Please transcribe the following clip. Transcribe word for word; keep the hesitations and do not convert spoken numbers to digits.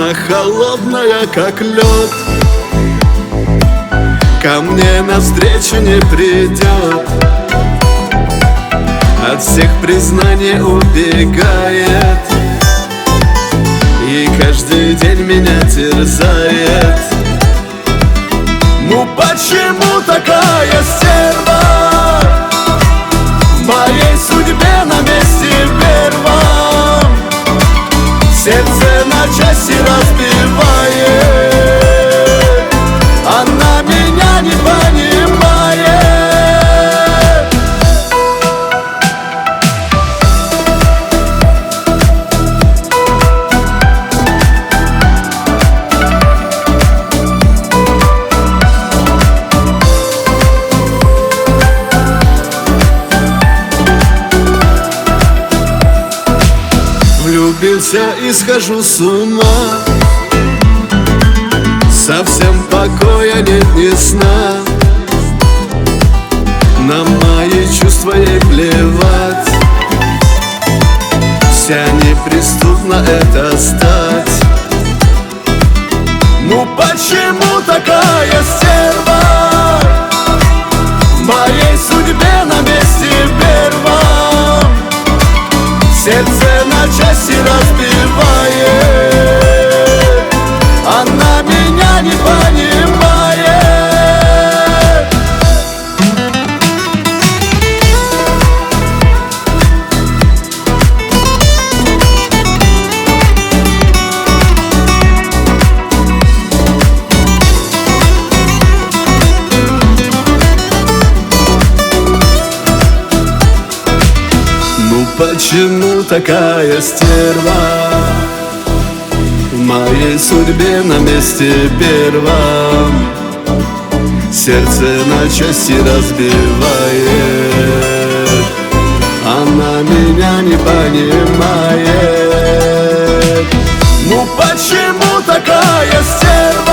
Она холодная, как лед, ко мне навстречу не придет, от всех признаний убегает, и каждый день меня терзает. Ну почему такая стерва в моей судьбе на месте первом? Сердце на части разбивает, она меня не понимает. Влюбился и схожу с ума, совсем покоя нет, ни сна. На мои чувства ей плевать, вся неприступна эта стать. Ну почему такая стерва в моей судьбе на месте первом? Сердце на части разбивает, она меня не понимает. Ну почему такая стерва в моей судьбе на месте первом? Сердце на части разбивает, она меня не понимает. Ну почему такая стерва